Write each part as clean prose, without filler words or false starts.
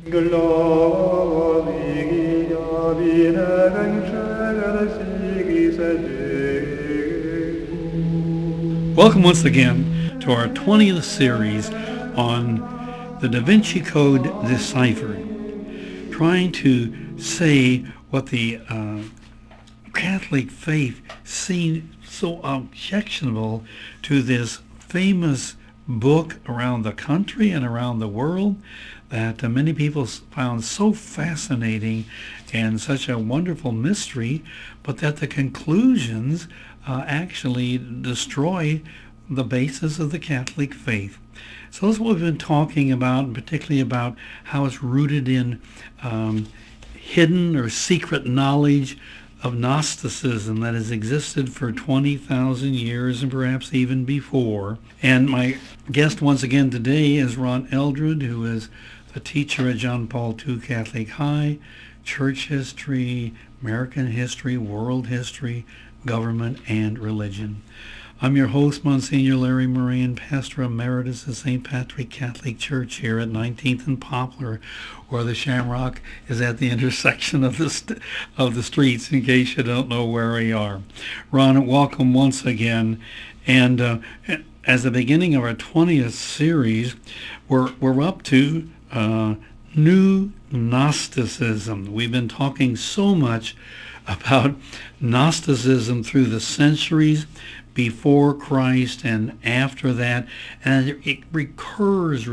Welcome once again to our 20th series on the Da Vinci Code Deciphered, trying to say what the Catholic faith seems so objectionable to this famous book around the country and around the world that many people found so fascinating and such a wonderful mystery, but that the conclusions actually destroy the basis of the Catholic faith. So that's what we've been talking about, and particularly about how it's rooted in hidden or secret knowledge of Gnosticism that has existed for 20,000 years and perhaps even before. And my guest once again today is Ron Eldred, who is the teacher at John Paul II Catholic High, church history, American history, world history, government, and religion. I'm your host, Monsignor Larry Moran, Pastor Emeritus of St. Patrick Catholic Church here at 19th and Poplar, where the Shamrock is at the intersection of the streets, in case you don't know where we are. Ron, welcome once again. And as the beginning of our 20th series, we're up to New Gnosticism. We've been talking so much about Gnosticism through the centuries, before Christ and after that, and it recurs.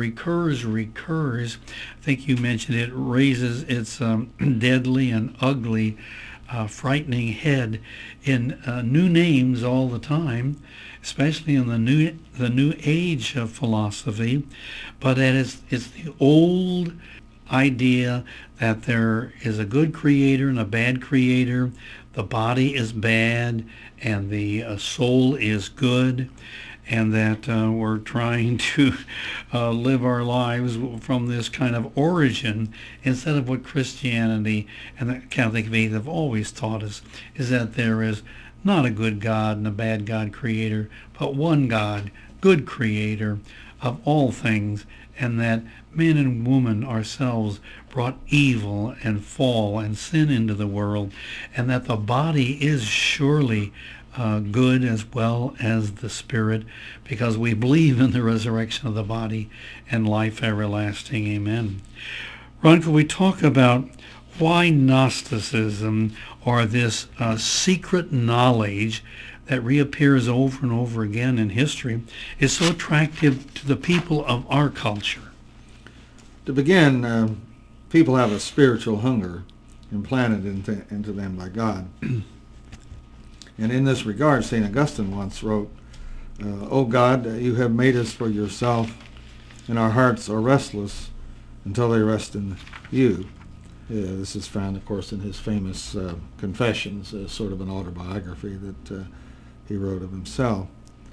I think you mentioned it raises its deadly and ugly, frightening head in new names all the time, especially in the new age of philosophy. But it's the old idea that there is a good creator and a bad creator. The body is bad and the soul is good, and that we're trying to live our lives from this kind of origin, instead of what Christianity and the Catholic faith have always taught us, is that there is not a good God and a bad God creator, but one God, good creator of all things, and that man and woman ourselves brought evil and fall and sin into the world, and that the body is surely good as well as the spirit, because we believe in the resurrection of the body and life everlasting. Amen. Ron, could we talk about why Gnosticism, or this secret knowledge that reappears over and over again in history, is so attractive to the people of our culture? To begin, people have a spiritual hunger implanted into them by God. And in this regard, St. Augustine once wrote, "O God, you have made us for yourself, and our hearts are restless until they rest in you." This is found, of course, in his famous Confessions, sort of an autobiography that he wrote of himself.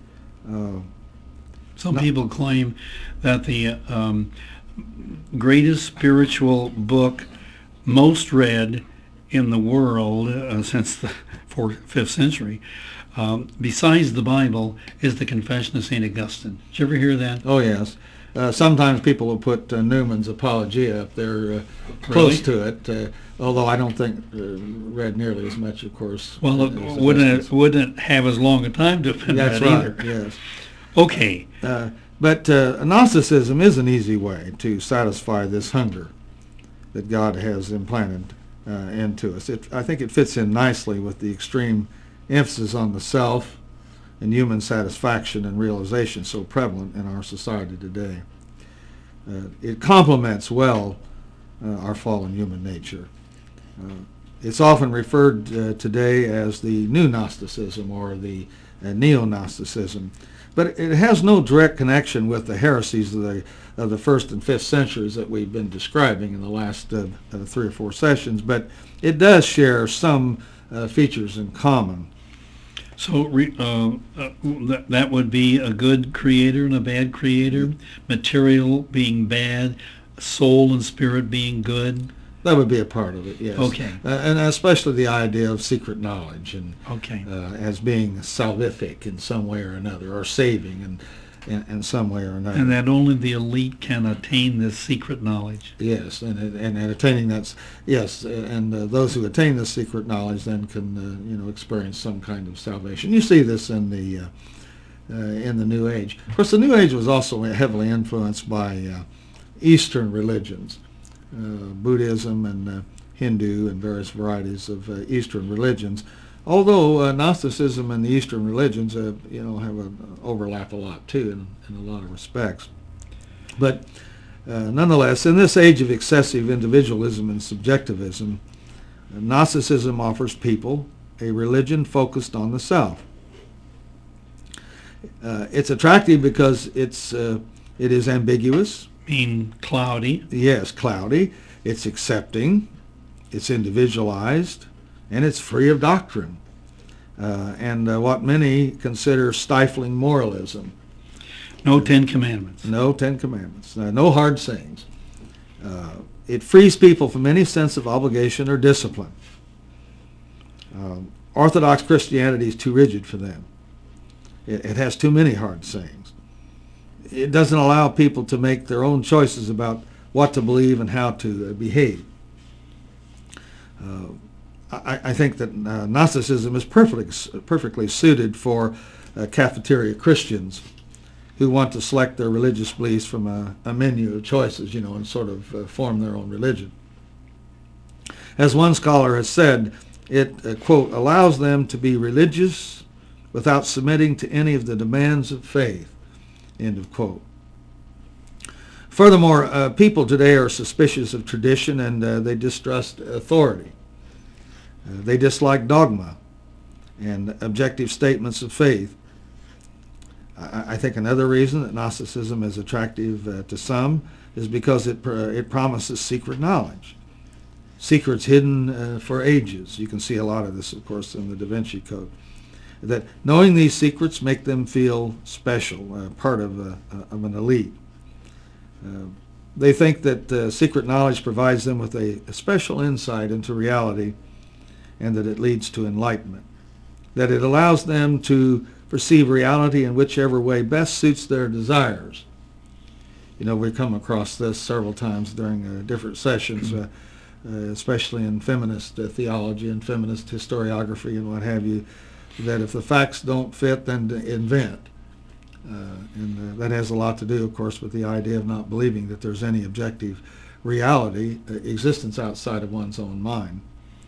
Some people claim that the greatest spiritual book most read in the world since the 5th century, besides the Bible, is the Confession of St. Augustine. Did you ever hear that? Oh, yes. Sometimes people will put Newman's Apologia up there close to it, although I don't think read nearly as much, of course. Well, wouldn't have as long a time to have been That's read right, either. yes. Okay. But Gnosticism is an easy way to satisfy this hunger that God has implanted into us. I think it fits in nicely with the extreme emphasis on the self and human satisfaction and realization so prevalent in our society today. It complements well our fallen human nature. It's often referred today as the New Gnosticism or the Neo-Gnosticism, but it has no direct connection with the heresies of the 1st and 5th centuries that we've been describing in the last 3 or 4 sessions, but it does share some features in common. So that would be a good creator and a bad creator, material being bad, soul and spirit being good. That would be a part of it, yes. Okay. And especially the idea of secret knowledge and Okay. As being salvific in some way or another, or saving. in some way or another. And that only the elite can attain this secret knowledge. Yes, and attaining that, yes, and those who attain this secret knowledge then can, experience some kind of salvation. You see this in the New Age. Of course, the New Age was also heavily influenced by Eastern religions, Buddhism and Hindu and various varieties of Eastern religions. Although Gnosticism and the Eastern religions, have an overlap a lot too in a lot of respects. But nonetheless, in this age of excessive individualism and subjectivism, Gnosticism offers people a religion focused on the self. It's attractive because it is ambiguous. Mean cloudy. Yes, cloudy. It's accepting. It's individualized. And it's free of doctrine, and what many consider stifling moralism. No Ten Commandments. No Ten Commandments. No hard sayings. It frees people from any sense of obligation or discipline. Orthodox Christianity is too rigid for them. It has too many hard sayings. It doesn't allow people to make their own choices about what to believe and how to behave. I think that Gnosticism is perfectly suited for cafeteria Christians who want to select their religious beliefs from a menu of choices, and sort of form their own religion. As one scholar has said, it, quote, allows them to be religious without submitting to any of the demands of faith, end of quote. Furthermore, people today are suspicious of tradition and they distrust authority. They dislike dogma and objective statements of faith. I think another reason that Gnosticism is attractive to some is because it promises secret knowledge, secrets hidden for ages. You can see a lot of this, of course, in the Da Vinci Code. That knowing these secrets make them feel special, part of an elite. They think that secret knowledge provides them with a special insight into reality, and that it leads to enlightenment, that it allows them to perceive reality in whichever way best suits their desires. We've come across this several times during different sessions, especially in feminist theology and feminist historiography and what have you, that if the facts don't fit, then invent. And that has a lot to do, of course, with the idea of not believing that there's any objective reality, existence outside of one's own mind.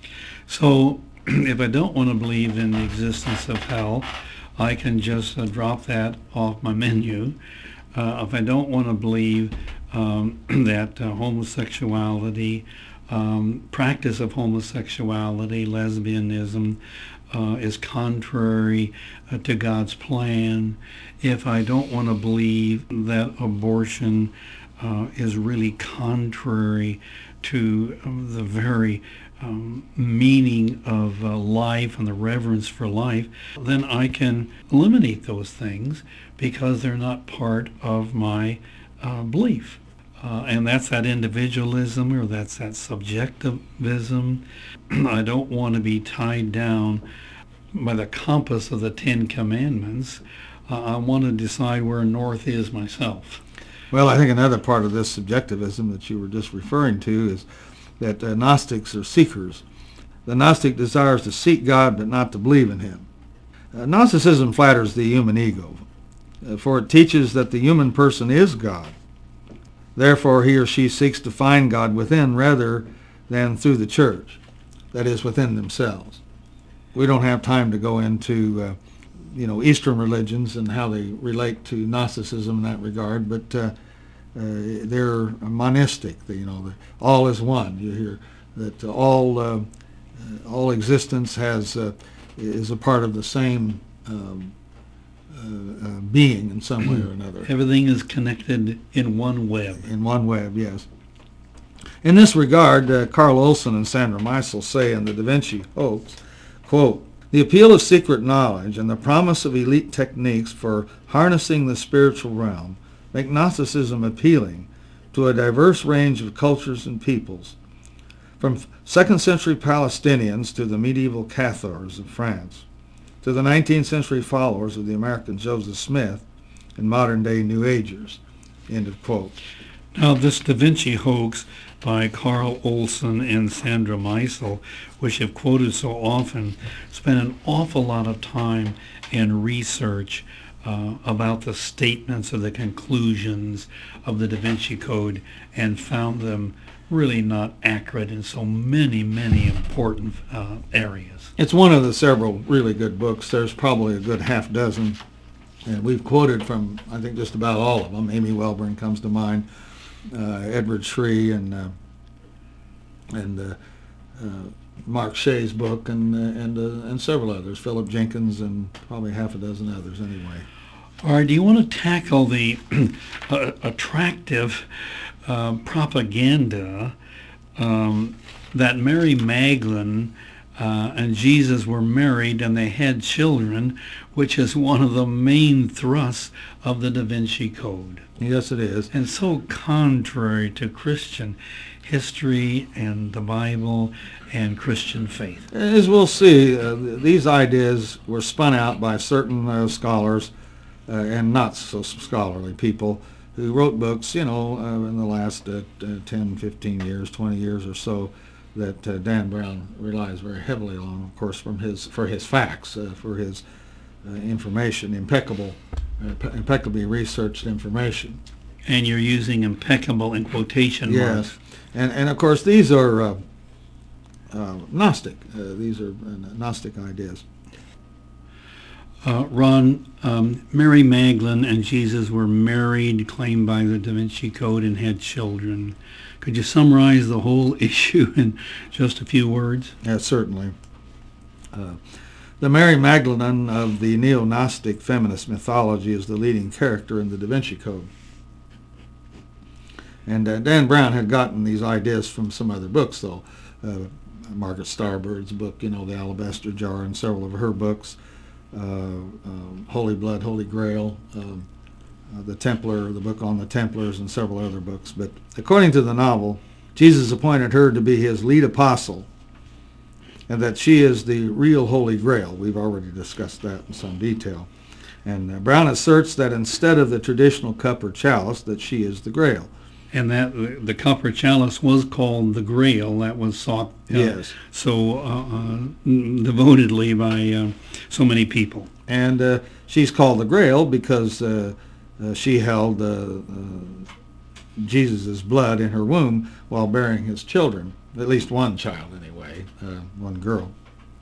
So if I don't want to believe in the existence of hell, I can just drop that off my menu. If I don't want to believe that homosexuality, practice of homosexuality, lesbianism is contrary to God's plan, if I don't want to believe that abortion is really contrary to the very meaning of life and the reverence for life, then I can eliminate those things because they're not part of my belief. And that's that individualism, or that's that subjectivism. I don't want to be tied down by the compass of the Ten Commandments. I want to decide where north is myself. Well, I think another part of this subjectivism that you were just referring to is that Gnostics are seekers. The Gnostic desires to seek God but not to believe in him. Gnosticism flatters the human ego, for it teaches that the human person is God. Therefore, he or she seeks to find God within rather than through the church, that is, within themselves. We don't have time to go into Eastern religions and how they relate to Gnosticism in that regard, but they're monistic. All is one. You hear that all existence is a part of the same being in some way or another. Everything is connected in one web. In one web, yes. In this regard, Carl Olson and Sandra Meisel say in the Da Vinci Hoax, quote, "The appeal of secret knowledge and the promise of elite techniques for harnessing the spiritual realm make Gnosticism appealing to a diverse range of cultures and peoples, from 2nd century Palestinians to the medieval Cathars of France, to the 19th century followers of the American Joseph Smith, and modern-day New Agers. End of quote. Now, this Da Vinci hoax by Carl Olson and Sandra Meisel, which I've quoted so often, spent an awful lot of time in research about the statements or the conclusions of the Da Vinci Code and found them really not accurate in so many, many important areas. It's one of the several really good books. There's probably a good half dozen, and we've quoted from, I think, just about all of them. Amy Welburn comes to mind, Edward Shree, and Mark Shea's book, and several others, Philip Jenkins, and probably half a dozen others anyway. All right, do you want to tackle the attractive propaganda that Mary Magdalene and Jesus were married and they had children, which is one of the main thrusts of the Da Vinci Code? Yes, it is. And so contrary to Christian history and the Bible and Christian faith. As we'll see, these ideas were spun out by certain scholars and not so scholarly people who wrote books, in the last 10, 15 years, 20 years or so, that Dan Brown relies very heavily on, of course, for his facts, for his information, impeccably researched information. And you're using impeccable in quotation marks. Yes, and of course these are Gnostic. These are Gnostic ideas. Ron, Mary Magdalene and Jesus were married, claimed by the Da Vinci Code, and had children. Could you summarize the whole issue in just a few words? Yes, certainly. The Mary Magdalene of the neo-Gnostic feminist mythology is the leading character in the Da Vinci Code. And Dan Brown had gotten these ideas from some other books, though. Margaret Starbird's book, The Alabaster Jar, and several of her books. Holy Blood, Holy Grail, the Templar, the book on the Templars, and several other books. But according to the novel, Jesus appointed her to be his lead apostle, and that she is the real Holy Grail. We've already discussed that in some detail. And Brown asserts that instead of the traditional cup or chalice, that she is the Grail. And that the cup or chalice was called the Grail, that was sought Yes. so devotedly by so many people. And she's called the Grail because she held Jesus' blood in her womb while bearing his children, at least one child anyway, one girl.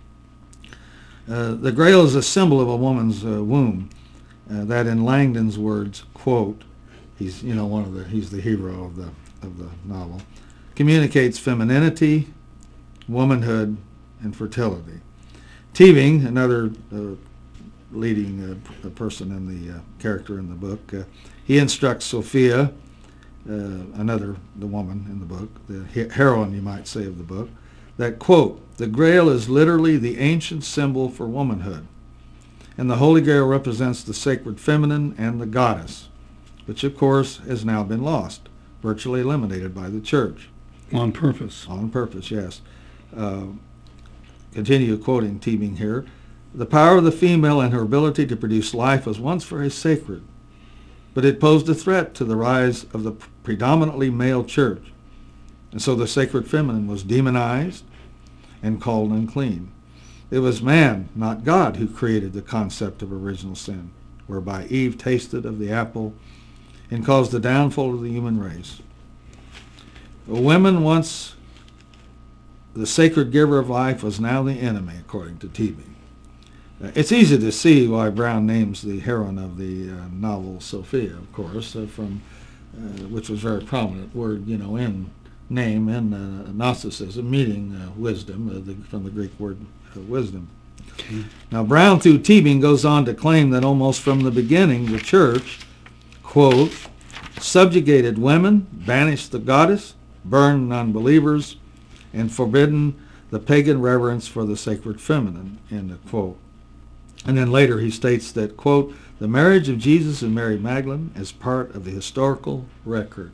The Grail is a symbol of a woman's womb, that in Langdon's words, quote, he's he's the hero of the novel, communicates femininity, womanhood, and fertility. Teabing, another leading person in the character in the book, he instructs Sophia, the woman in the book, the heroine, you might say, of the book, that, quote, the Grail is literally the ancient symbol for womanhood, and the Holy Grail represents the sacred feminine and the goddess, which of course has now been lost, virtually eliminated by the church. On purpose. On purpose, yes. Continue quoting Teabing here. The power of the female and her ability to produce life was once very sacred, but it posed a threat to the rise of the predominantly male church, and so the sacred feminine was demonized and called unclean. It was man, not God, who created the concept of original sin, whereby Eve tasted of the apple and caused the downfall of the human race. Women, once the sacred giver of life, was now the enemy, according to Teabing. It's easy to see why Brown names the heroine of the novel Sophia, of course, which was a very prominent word, in name in Gnosticism, meaning wisdom, from the Greek word wisdom. Okay. Now, Brown, through Teabing, goes on to claim that almost from the beginning, the church, quote, subjugated women, banished the goddess, burned non-believers, and forbidden the pagan reverence for the sacred feminine, end of quote. And then later he states that, quote, the marriage of Jesus and Mary Magdalene is part of the historical record,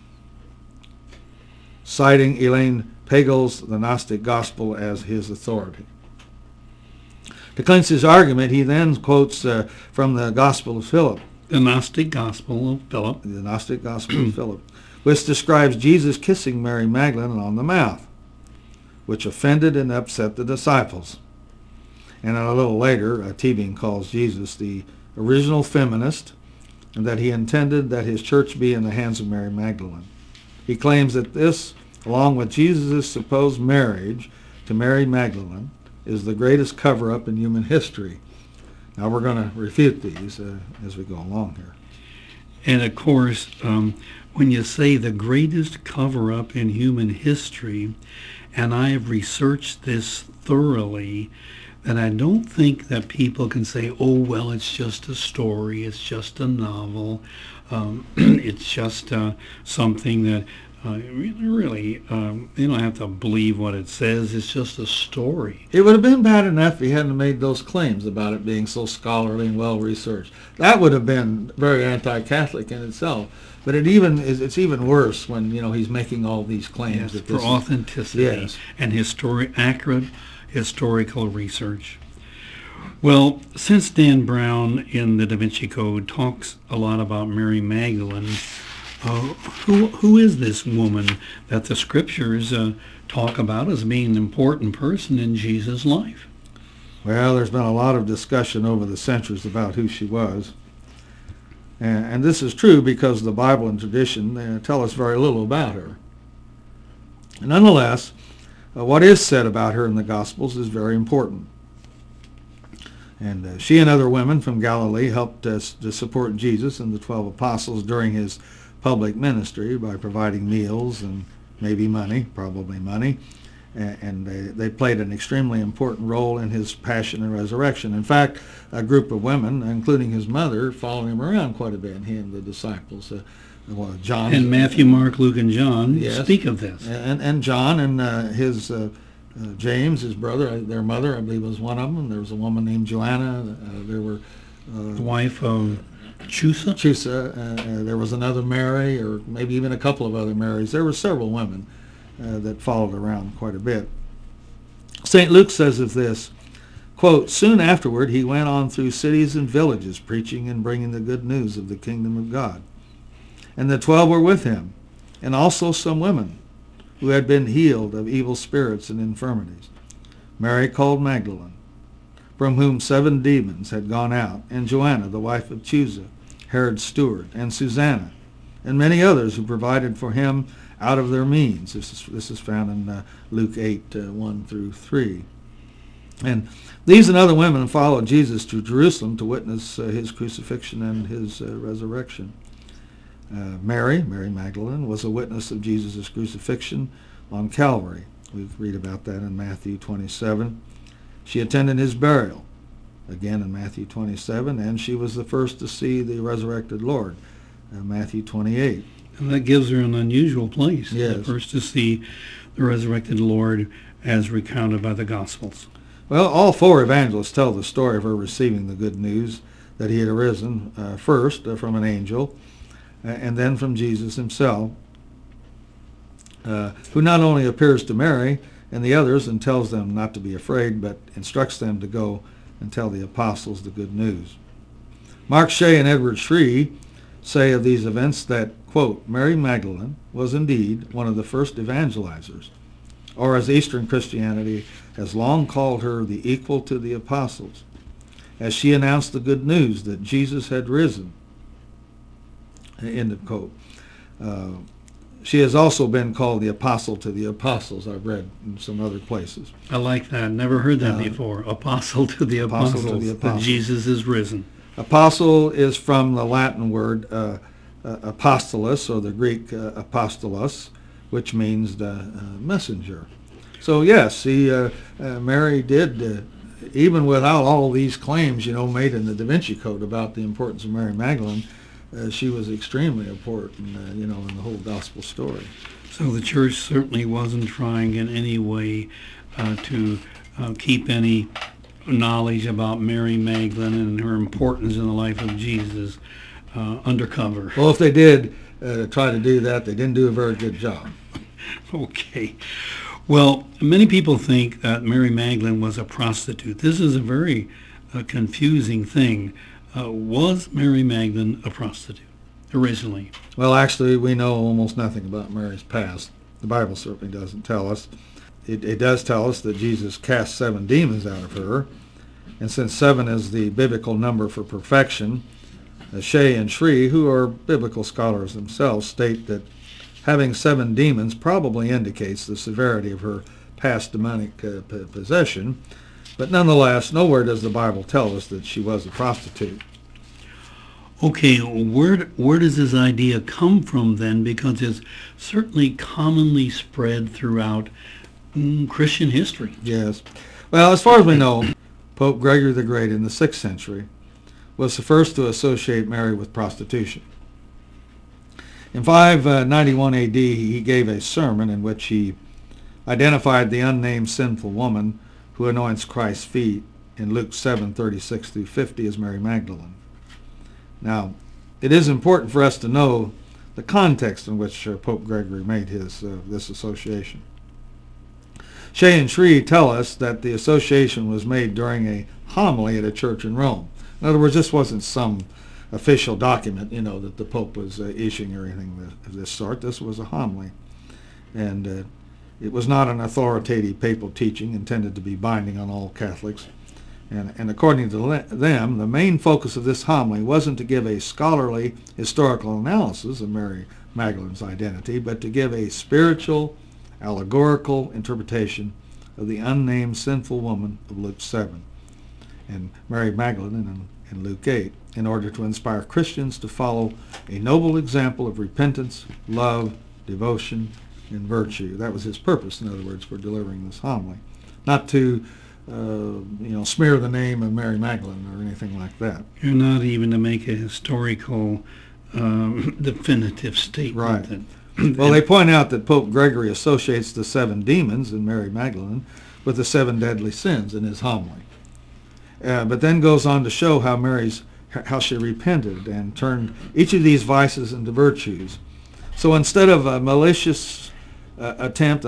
citing Elaine Pagels' The Gnostic Gospel as his authority. To clinch his argument, he then quotes from the Gospel of Philip, The Gnostic Gospel of Philip. The Gnostic Gospel of Philip, which describes Jesus kissing Mary Magdalene on the mouth, which offended and upset the disciples. And a little later, Tebing calls Jesus the original feminist, and that he intended that his church be in the hands of Mary Magdalene. He claims that this, along with Jesus' supposed marriage to Mary Magdalene, is the greatest cover-up in human history. Now we're going to refute these as we go along here. And of course, when you say the greatest cover-up in human history, and I have researched this thoroughly, that I don't think that people can say, oh, well, it's just a story, it's just a novel, it's just something that really, you don't have to believe what it says, it's just a story. It would have been bad enough if he hadn't made those claims about it being so scholarly and well-researched. That would have been very anti-Catholic in itself. But it's even worse when, he's making all these claims. Yes, for authenticity and accurate historical research. Well, since Dan Brown in the Da Vinci Code talks a lot about Mary Magdalene, who is this woman that the scriptures talk about as being an important person in Jesus' life? Well, there's been a lot of discussion over the centuries about who she was. And this is true because the Bible and tradition tell us very little about her. Nonetheless, what is said about her in the Gospels is very important. And she and other women from Galilee helped to support Jesus and the 12 apostles during his public ministry by providing meals and maybe money, probably money. And they played an extremely important role in his passion and resurrection. In fact, a group of women, including his mother, followed him around quite a bit, he and the disciples. John and Matthew, Mark, Luke, and John speak of this. And John and his James, his brother, their mother, I believe, was one of them. There was a woman named Joanna. There were the wife of Chusa. There was another Mary, or maybe even a couple of other Marys. There were several women that followed around quite a bit. St. Luke says of this, quote, "Soon afterward he went on through cities and villages, preaching and bringing the good news of the kingdom of God. And the 12 were with him, and also some women who had been healed of evil spirits and infirmities. Mary called Magdalene, from whom 7 demons had gone out, and Joanna, the wife of Chusa, Herod's steward, and Susanna, and many others who provided for him out of their means." This is found in Luke 8, 1 through 3. And these and other women followed Jesus to Jerusalem to witness his crucifixion and his resurrection. Mary Magdalene, was a witness of Jesus' crucifixion on Calvary. We read about that in Matthew 27. She attended his burial, again in Matthew 27, and she was the first to see the resurrected Lord, Matthew 28. And that gives her an unusual place, yes. The first to see the resurrected Lord as recounted by the Gospels. Well, all 4 evangelists tell the story of her receiving the good news that he had arisen, first from an angel, and then from Jesus himself, who not only appears to Mary and the others and tells them not to be afraid, but instructs them to go and tell the apostles the good news. Mark Shea and Edward Shree say of these events that, quote, "Mary Magdalene was indeed one of the first evangelizers, or as Eastern Christianity has long called her, the equal to the apostles, as she announced the good news that Jesus had risen." End of quote. She has also been called the apostle to the apostles, I've read in some other places. I like that. Never heard that before. Apostle to the apostles. That Jesus is risen. Apostle is from the Latin word apostolos, or the Greek apostolos, which means the messenger. So yes, Mary did, even without all these claims, made in the Da Vinci Code about the importance of Mary Magdalene, she was extremely important, in the whole gospel story. So the church certainly wasn't trying in any way to keep any knowledge about Mary Magdalene and her importance in the life of Jesus undercover. Well, if they did try to do that, they didn't do a very good job. Okay. Well, many people think that Mary Magdalene was a prostitute. This is a very confusing thing. Was Mary Magdalene a prostitute originally? Well, actually, we know almost nothing about Mary's past. The Bible certainly doesn't tell us. It does tell us that Jesus cast 7 demons out of her, and since 7 is the biblical number for perfection, Shea and Shree, who are biblical scholars themselves, state that having 7 demons probably indicates the severity of her past demonic possession, but nonetheless, nowhere does the Bible tell us that she was a prostitute. Okay, where does this idea come from then? Because it's certainly commonly spread throughout Christian history. Yes. Well, as far as we know, Pope Gregory the Great in the 6th century was the first to associate Mary with prostitution. In 591 AD, he gave a sermon in which he identified the unnamed sinful woman who anoints Christ's feet in Luke 7:36 through 50 as Mary Magdalene. Now, it is important for us to know the context in which Pope Gregory made this association. Shea and Shree tell us that the association was made during a homily at a church in Rome. In other words, this wasn't some official document, that the Pope was issuing or anything of this sort. This was a homily. And it was not an authoritative papal teaching intended to be binding on all Catholics. And according to them, the main focus of this homily wasn't to give a scholarly historical analysis of Mary Magdalene's identity, but to give a spiritual, allegorical interpretation of the unnamed sinful woman of Luke 7 and Mary Magdalene in Luke 8, in order to inspire Christians to follow a noble example of repentance, love, devotion, and virtue. That was his purpose, in other words, for delivering this homily. Not to smear the name of Mary Magdalene or anything like that. You're not even to make a historical definitive statement. Right. Well, they point out that Pope Gregory associates the 7 demons in Mary Magdalene with the 7 deadly sins in his homily. But then goes on to show how she repented and turned each of these vices into virtues. So instead of a malicious attempt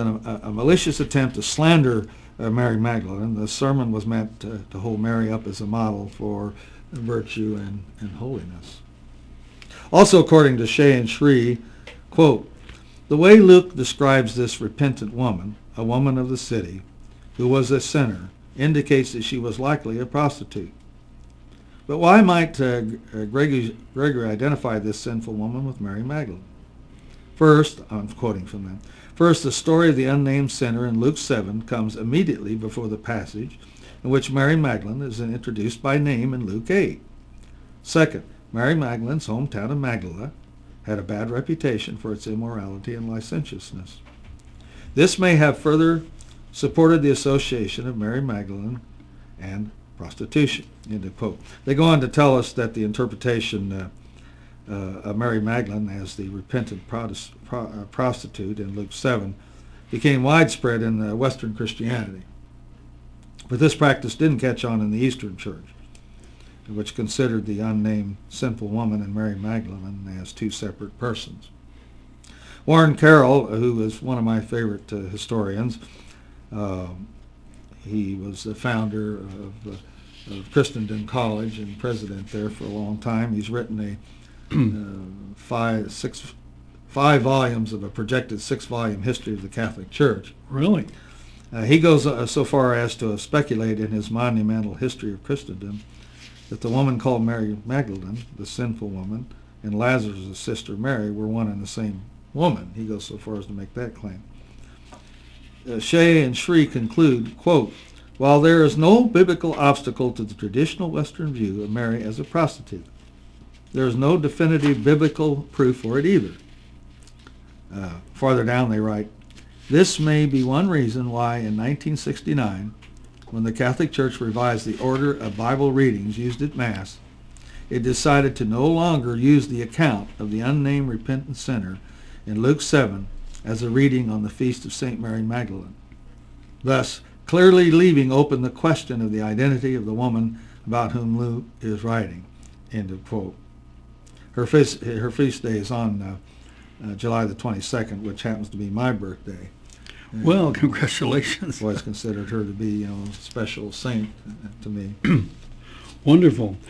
to slander Mary Magdalene, the sermon was meant to hold Mary up as a model for virtue and holiness. Also, according to Shea and Shree, quote, "The way Luke describes this repentant woman, a woman of the city, who was a sinner, indicates that she was likely a prostitute. But why might Gregory identify this sinful woman with Mary Magdalene? First, I'm quoting from them, first, the story of the unnamed sinner in Luke 7 comes immediately before the passage in which Mary Magdalene is introduced by name in Luke 8. Second, Mary Magdalene's hometown of Magdala had a bad reputation for its immorality and licentiousness. This may have further supported the association of Mary Magdalene and prostitution." End of quote. They go on to tell us that the interpretation of Mary Magdalene as the repentant prostitute in Luke 7 became widespread in Western Christianity. But this practice didn't catch on in the Eastern Church, which considered the unnamed sinful woman and Mary Magdalene as 2 separate persons. Warren Carroll, who is one of my favorite historians, he was the founder of Christendom College and president there for a long time. He's written five volumes of a projected 6-volume history of the Catholic Church. Really? He goes so far as to speculate in his monumental history of Christendom that the woman called Mary Magdalene, the sinful woman, and Lazarus' sister Mary were one and the same woman. He goes so far as to make that claim. Shea and Shree conclude, quote, "While there is no biblical obstacle to the traditional Western view of Mary as a prostitute, there is no definitive biblical proof for it either." Farther down they write, "This may be one reason why in 1969, when the Catholic Church revised the order of Bible readings used at Mass, it decided to no longer use the account of the unnamed repentant sinner in Luke 7 as a reading on the feast of St. Mary Magdalene, thus clearly leaving open the question of the identity of the woman about whom Luke is writing." End of quote. Her feast day is on July the 22nd, which happens to be my birthday. Well, congratulations. I've always considered her to be, a special saint to me. Wonderful.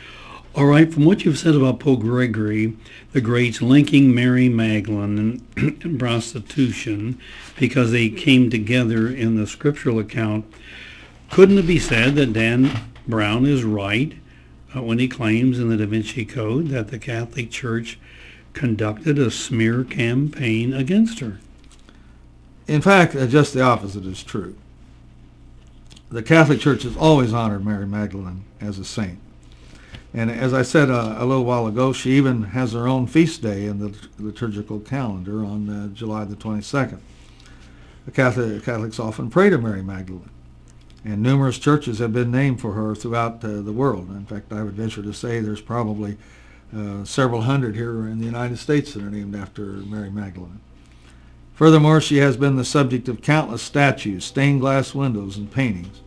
All right, from what you've said about Pope Gregory the Great's linking Mary Magdalene and prostitution because they came together in the scriptural account, couldn't it be said that Dan Brown is right when he claims in the Da Vinci Code that the Catholic Church conducted a smear campaign against her? In fact, just the opposite is true. The Catholic Church has always honored Mary Magdalene as a saint. And as I said a little while ago, she even has her own feast day in the liturgical calendar on July the 22nd. The Catholics often pray to Mary Magdalene, and numerous churches have been named for her throughout the world. In fact, I would venture to say there's probably several hundred here in the United States that are named after Mary Magdalene. Furthermore, she has been the subject of countless statues, stained glass windows, and paintings.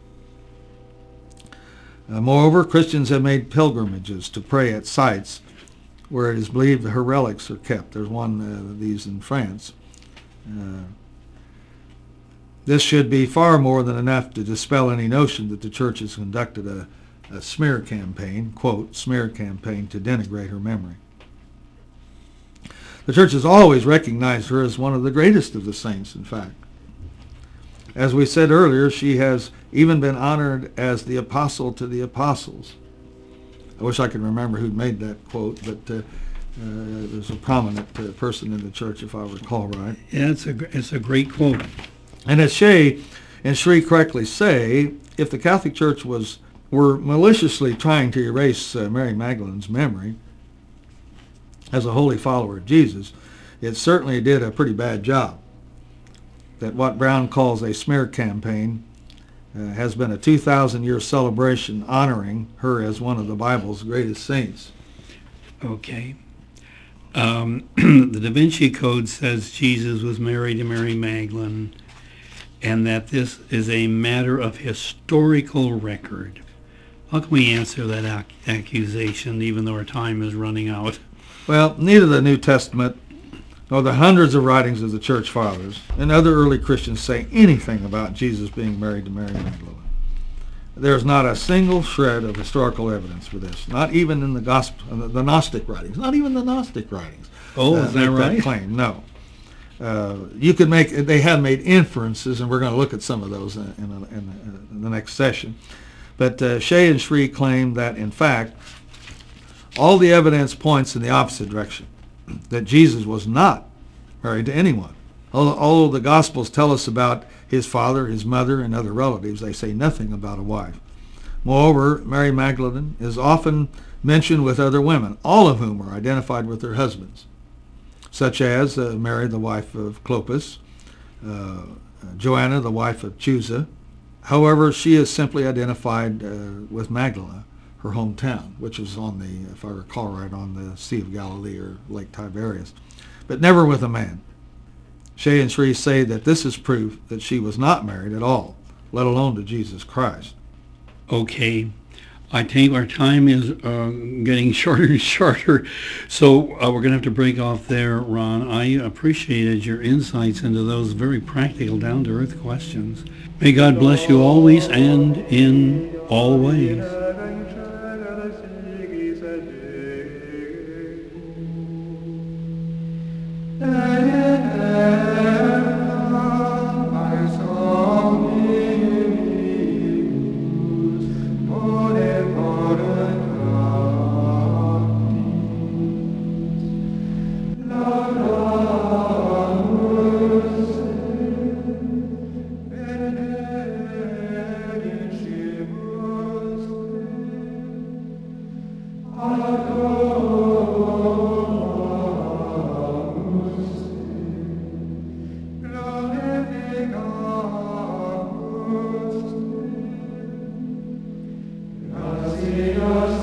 Moreover, Christians have made pilgrimages to pray at sites where it is believed her relics are kept. There's one of these in France. This should be far more than enough to dispel any notion that the Church has conducted a smear campaign, quote, smear campaign, to denigrate her memory. The Church has always recognized her as one of the greatest of the saints, in fact. As we said earlier, she has even been honored as the apostle to the apostles. I wish I could remember who made that quote, but there's a prominent person in the church, if I recall right. Yeah, it's a great quote. And as Shea and Sri correctly say, if the Catholic Church were maliciously trying to erase Mary Magdalene's memory as a holy follower of Jesus, it certainly did a pretty bad job. That what Brown calls a smear campaign has been a 2,000-year celebration honoring her as one of the Bible's greatest saints. Okay. The Da Vinci Code says Jesus was married to Mary Magdalene and that this is a matter of historical record. How can we answer that accusation even though our time is running out? Well, neither the New Testament nor the hundreds of writings of the Church Fathers and other early Christians say anything about Jesus being married to Mary Magdalene. There is not a single shred of historical evidence for this, not even in the Gnostic writings, not even the Gnostic writings. Oh, is that right? That claim, no. They have made inferences, and we're going to look at some of those in the next session. But Shea and Sri claim that, in fact, all the evidence points in the opposite direction, that Jesus was not married to anyone. Although the Gospels tell us about his father, his mother, and other relatives, they say nothing about a wife. Moreover, Mary Magdalene is often mentioned with other women, all of whom are identified with their husbands, such as Mary, the wife of Clopas, Joanna, the wife of Chuza. However, she is simply identified with Magdala, her hometown, which is on the, if I recall right, on the Sea of Galilee or Lake Tiberias, but never with a man. Shea and Sri say that this is proof that she was not married at all, let alone to Jesus Christ. Okay. I think our time is getting shorter and shorter, so we're going to have to break off there, Ron. I appreciated your insights into those very practical, down-to-earth questions. May God bless you always and in all ways. Dios